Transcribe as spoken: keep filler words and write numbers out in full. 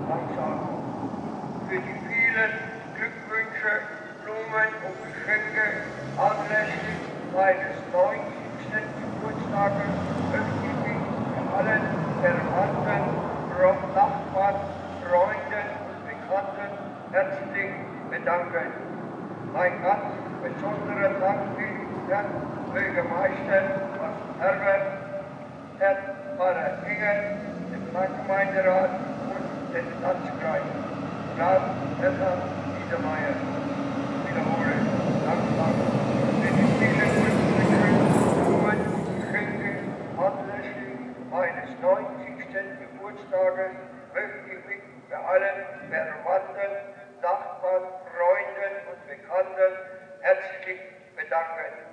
langsam. Für die vielen Glückwünsche, Blumen und Geschenke anlässlich meines neunzigsten Geburtstages möchte ich mich bei allen Verwandten, Nachbarn, Freunden und Bekannten herzlich bedanken. Mein ganz besonderer Dank gilt Herrn Bürgermeister Herbert, Herrn Pfarrer Engel, dem Pfarrgemeinderat und den Stadtkreis, Rat Herrn Niedermeyer. Wiederhole, Dank für die vielen Glückwünsche, Blumen und Geschenke anlässlich meines neunzigsten Geburtstages möchte ich mich bei allen Verwandten, Nachbarn, Freunden und Bekannten herzlich bedanken.